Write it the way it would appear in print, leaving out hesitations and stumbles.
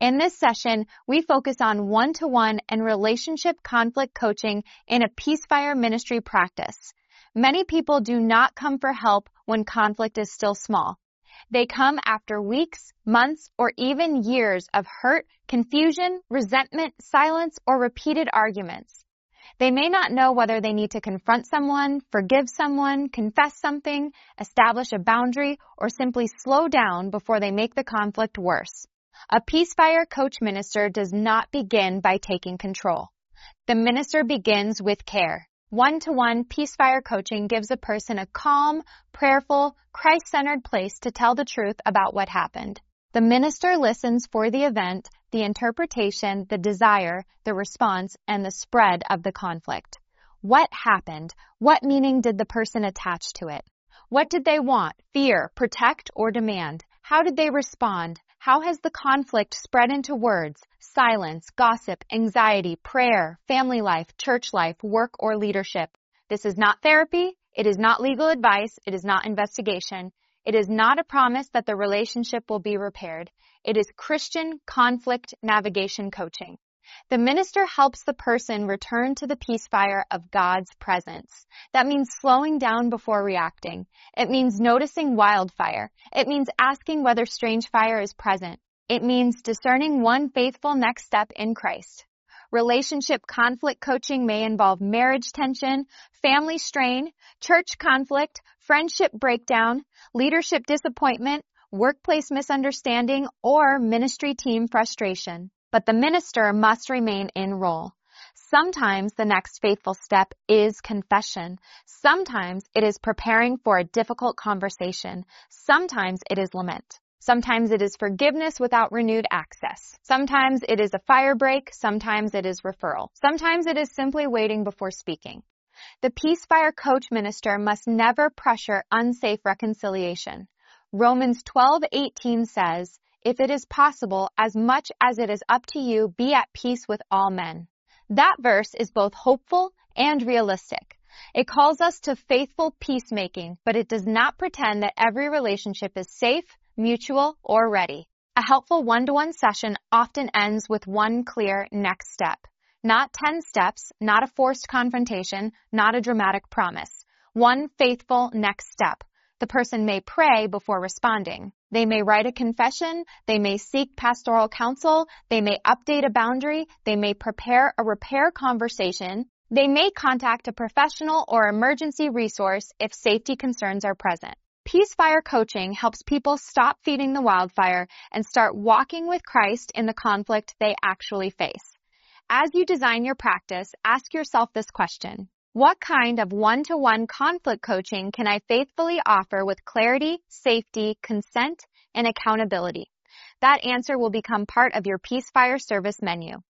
In this session, we focus on one-to-one and relationship conflict coaching in a Peacefire ministry practice. Many people do not come for help when conflict is still small. They come after weeks, months, or even years of hurt, confusion, resentment, silence, or repeated arguments. They may not know whether they need to confront someone, forgive someone, confess something, establish a boundary, or simply slow down before they make the conflict worse. A Peacefire coach minister does not begin by taking control. The minister begins with care. One-to-one Peacefire coaching gives a person a calm, prayerful, Christ-centered place to tell the truth about what happened. The minister listens for the event, the interpretation, the desire, the response, and the spread of the conflict. What happened? What meaning did the person attach to it? What did they want, fear, protect, or demand? How did they respond? How has the conflict spread into words, silence, gossip, anxiety, prayer, family life, church life, work, or leadership? This is not therapy. It is not legal advice. It is not investigation. It is not a promise that the relationship will be repaired. It is Christian conflict navigation coaching. The minister helps the person return to the peacefire of God's presence. That means slowing down before reacting. It means noticing wildfire. It means asking whether strange fire is present. It means discerning one faithful next step in Christ. Relationship conflict coaching may involve marriage tension, family strain, church conflict, friendship breakdown, leadership disappointment, workplace misunderstanding, or ministry team frustration. But the minister must remain in role. Sometimes the next faithful step is confession. Sometimes it is preparing for a difficult conversation. Sometimes it is lament. Sometimes it is forgiveness without renewed access. Sometimes it is a fire break. Sometimes it is referral. Sometimes it is simply waiting before speaking. The Peacefire coach minister must never pressure unsafe reconciliation. Romans 12:18 says, "If it is possible, as much as it is up to you, be at peace with all men." That verse is both hopeful and realistic. It calls us to faithful peacemaking, but it does not pretend that every relationship is safe, mutual, or ready. A helpful one-to-one session often ends with one clear next step. Not 10 steps, not a forced confrontation, not a dramatic promise. One faithful next step. The person may pray before responding. They may write a confession. They may seek pastoral counsel. They may update a boundary. They may prepare a repair conversation. They may contact a professional or emergency resource if safety concerns are present. Peacefire coaching helps people stop feeding the wildfire and start walking with Christ in the conflict they actually face. As you design your practice, ask yourself this question. What kind of one-to-one conflict coaching can I faithfully offer with clarity, safety, consent, and accountability? That answer will become part of your Peacefire service menu.